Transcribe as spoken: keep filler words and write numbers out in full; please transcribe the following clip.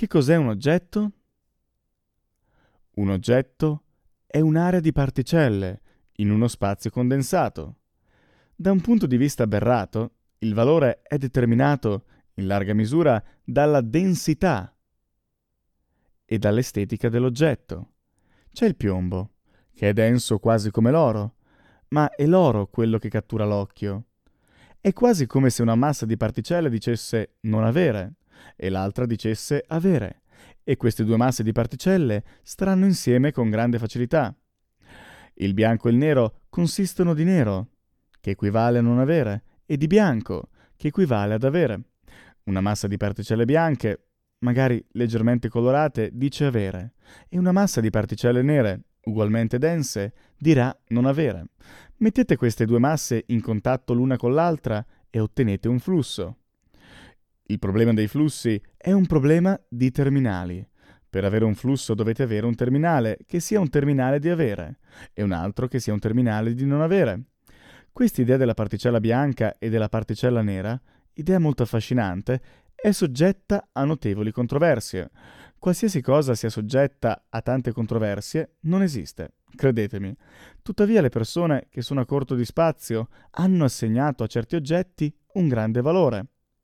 Che cos'è un oggetto? Un oggetto è un'area di particelle in uno spazio condensato. Da un punto di vista aberrato, il valore è determinato in larga misura dalla densità e dall'estetica dell'oggetto. C'è il piombo, che è denso quasi come l'oro, ma è l'oro quello che cattura l'occhio. È quasi come se una massa di particelle dicesse non avere e l'altra dicesse avere, e queste due masse di particelle staranno insieme con grande facilità. Il bianco e il nero consistono di nero, che equivale a non avere, e di bianco, che equivale ad avere. Una massa di particelle bianche, magari leggermente colorate, dice avere, e una massa di particelle nere, ugualmente dense, dirà non avere. Mettete queste due masse in contatto l'una con l'altra e ottenete un flusso. Il problema dei flussi è un problema di terminali. Per avere un flusso dovete avere un terminale che sia un terminale di avere e un altro che sia un terminale di non avere. Questa idea della particella bianca e della particella nera, idea molto affascinante, è soggetta a notevoli controversie. Qualsiasi cosa sia soggetta a tante controversie non esiste, credetemi. Tuttavia le persone che sono a corto di spazio hanno assegnato a certi oggetti un grande valore.